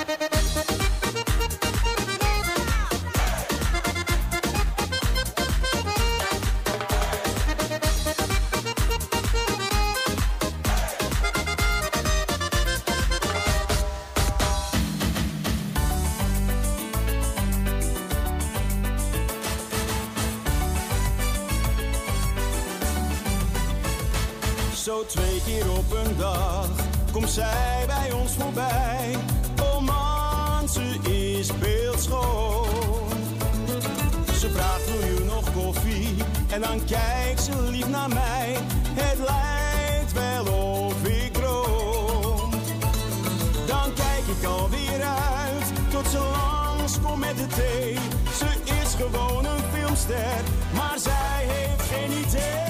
Zo 2 keer op een dag komt zij bij ons voorbij. Oh man, ze is beeldschoon. Ze vraagt, wil je nog koffie? En dan kijkt ze lief naar mij. Het lijkt wel of ik droom. Dan kijk ik alweer uit tot ze langskomt met de thee. Ze is gewoon een filmster, maar zij heeft geen idee.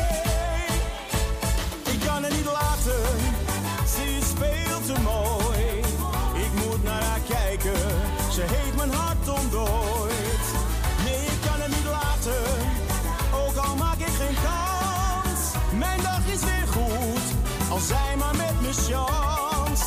Ik kan het niet laten, ze is veel te mooi. Ik moet naar haar kijken, ze heeft mijn hart ontdooid. Nee, ik kan het niet laten, ook al maak ik geen kans. Mijn dag is weer goed, als zij maar met me chanst.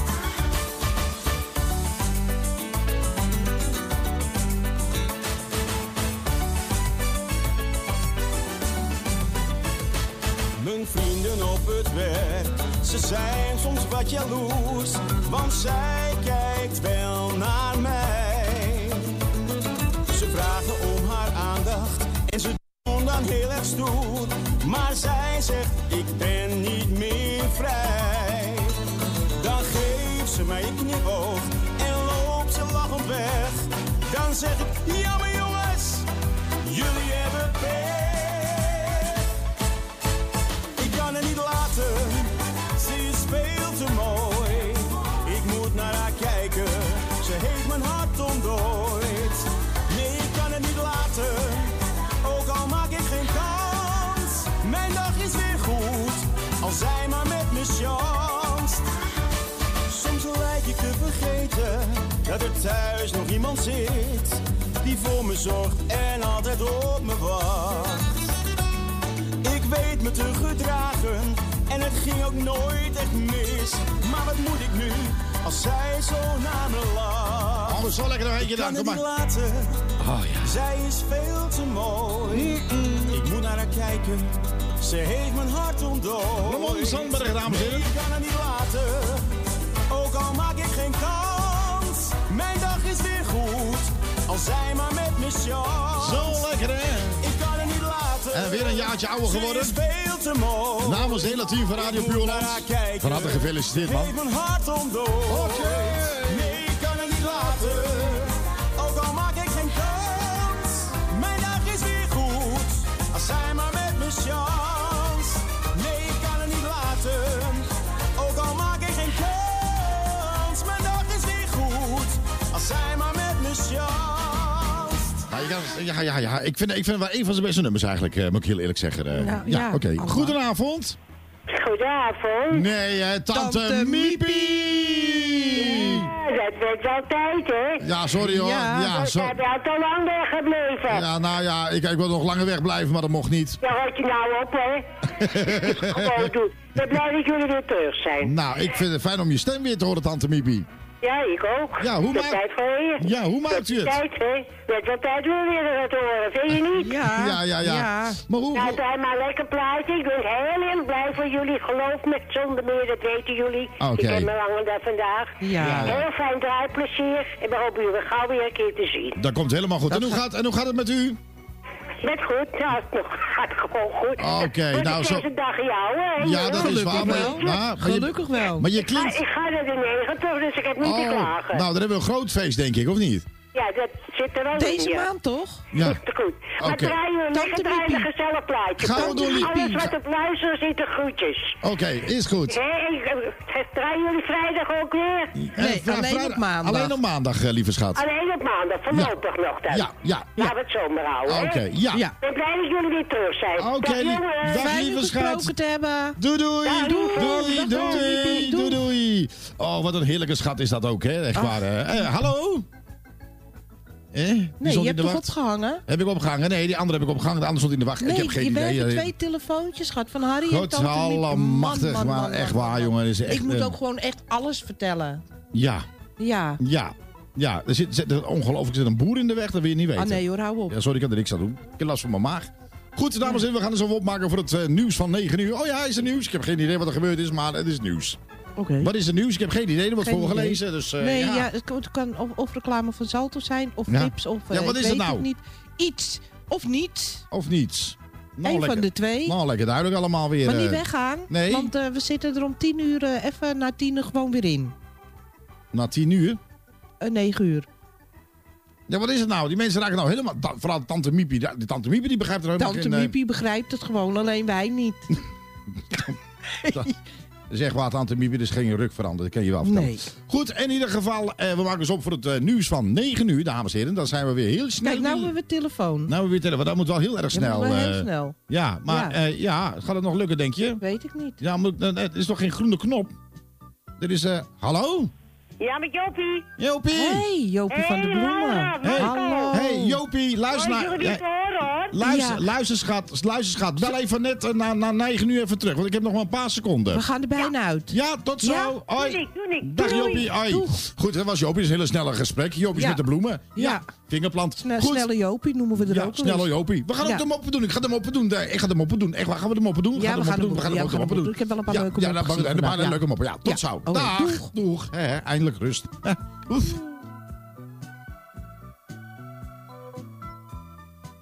Mijn vrienden op het werk, ze zijn soms wat jaloers, want zij kijkt wel naar mij. Ze vragen om haar aandacht en ze doen dan heel erg stoer, maar zij zegt ik ben niet meer vrij. Dan geeft ze mij een knipoog en loopt ze lachend weg. Dan zeg ik, jammer jongens, jullie hebben pech. dat er thuis nog iemand zit die voor me zorgt en altijd op me wacht. Ik weet me te gedragen en het ging ook nooit echt mis. Maar wat moet ik nu als zij zo naar me lacht? Oh, zo lekker nog een keer dan, kom maar. Kan het niet laten, oh, ja. Zij is veel te mooi. Ik moet naar haar kijken, ze heeft mijn hart ontdooid. Ramon Sandberg, dames en heren. Ik kan het niet laten, ook al maak ik geen kans. Mijn dag is weer goed, als zij maar met me chance. Zo lekker, hè? Ik kan het niet laten. En weer een jaartje ouder geworden. Ze is veel te mooi. Namens het hele team van Radio Puurland. Van harte gefeliciteerd, man. Geef mijn hart ontdooid. Okay. Nee, ik kan het niet laten. Ook al maak ik geen kans. Mijn dag is weer goed. Als zij maar met me chance. Nee, ik kan het niet laten. Ook al maak ik geen kans. Mijn dag is weer goed. Als zij maar met me chance. Ja. Ik vind het wel een van zijn beste nummers eigenlijk, moet ik heel eerlijk zeggen. Oké. Goedenavond. Goedenavond. Nee, Tante Miepie. Ja, dat werd wel tijd, hè? Ja, sorry hoor. Ja, zo. heb je al te lang weggebleven. Ja, nou ja, ik wil nog langer wegblijven, maar dat mocht niet. Ja, houd je nou op, hè? Gewoon doen. Ik ben blij dat jullie weer terug zijn. Nou, ik vind het fijn om je stem weer te horen, Tante Miepie. Ja, ik ook. Ja, hoe maakt u het? Tijd, hè? Met wat tijd wil je weer wat horen, vind je niet? Ja. Maar hoe... Nou, draai maar lekker plaatje. Ik ben heel erg blij voor jullie. Geloof me, zonder meer, dat weten jullie. Okay. Ik heb me lange dag vandaag. Ja. Heel fijn draaiplezier. En we hopen jullie gauw weer een keer te zien. Dat komt helemaal goed. En hoe gaat het met u? Met goed, ja, het gaat gewoon goed. Oké, nou zo. Het is een dag jou, hè? Ja, dat is waar. Maar, gelukkig wel. Maar je klinkt... Ik ga naar de 90, dus ik heb niet te klagen. Nou, dan hebben we een groot feest, denk ik, of niet? Ja, dat zit er wel in. Deze maand toch? Ja. Goed. Maar draaien we een gezellig plaatje. Gaan we doen, Liepie. Alles wat op luisteren zit er groetjes. Oké, is goed. Draaien jullie vrijdag ook weer? Nee, alleen op maandag. Alleen op maandag, lieve schat. Alleen op maandag, voorlopig nog dan. Ja. Laten we het zomaar houden, hè? Oké, ja. Ik ben blij dat jullie weer terug zijn. Oké, dag lieve schat. Te hebben. Doei. Oh, wat een heerlijke schat is dat ook, hè? Echt waar. Hallo? Nee, je hebt toch opgehangen? Heb ik opgehangen? Nee, die andere heb ik opgehangen. De andere stond in de wacht. Nee, ik heb geen idee. We hebben 2 telefoontjes gehad van Harry en Tante Miepie. Allemachtig, maar echt waar, jongen. Is echt, ik moet ook gewoon echt alles vertellen. Ja, er zit ongelooflijk een boer in de weg, dat wil je niet weten. Ah nee hoor, hou op. Ja, sorry, ik kan er niks aan doen. Ik heb last van mijn maag. Goed, dames en heren, we gaan er zo opmaken voor het nieuws van 9 uur. Oh ja, is er nieuws? Ik heb geen idee wat er gebeurd is, maar het is nieuws. Okay. Wat is het nieuws? Ik heb geen idee, er wordt voorgelezen. Dus, het kan of reclame van Zalto zijn, of tips, of wat is het nou? Niet. Iets, of niets. Of niets. Nou, Eén van de twee. Nou, lekker duidelijk allemaal weer. Maar niet weggaan, want we zitten er om 10 uur even na 10 gewoon weer in. Na 10 uur? 9 uur. Ja, wat is het nou? Die mensen raken nou helemaal... Vooral Tante Miepie. Die Tante Miepie die begrijpt er helemaal Tante Miepie begrijpt het gewoon, alleen wij niet. Dat is echt waar, Tante Miepie, er is geen ruk veranderd. Dat kan je wel vertellen. Nee. Goed, in ieder geval, we maken ons op voor het nieuws van 9 uur, dames en heren. Dan zijn we weer heel snel. Kijk, nou hebben we telefoon. Dat moet wel heel erg snel. Heel snel. Ja, maar gaat het nog lukken, denk je? Weet ik niet. Ja, maar het is toch geen groene knop? Dit is, hallo? Ja, met Jopie. Jopie. Hey, Jopie van de Bloemen. Hallo. Hey, Jopie, luister naar... Luister, schat. Bel even net na 9 uur even terug, want ik heb nog maar een paar seconden. We gaan er bijna uit. Ja, tot zo. Ja, Hoi. doe ik. Dag Jopie. Hoi. Goed, dat was Jopie. Dat is een hele snelle gesprek. Jopie met de bloemen. Ja. Vingerplant. Snelle Jopie noemen we er ook. Snelle Jopie. We gaan ook de moppen doen. Ik ga de moppen doen. Echt waar, gaan we de moppen doen? Ja, we gaan de moppen doen. Ik heb wel een paar leuke moppen. Ja, een paar leuke moppen. Ja, tot zo. Dag. Doeg. Eindelijk rust. Oef.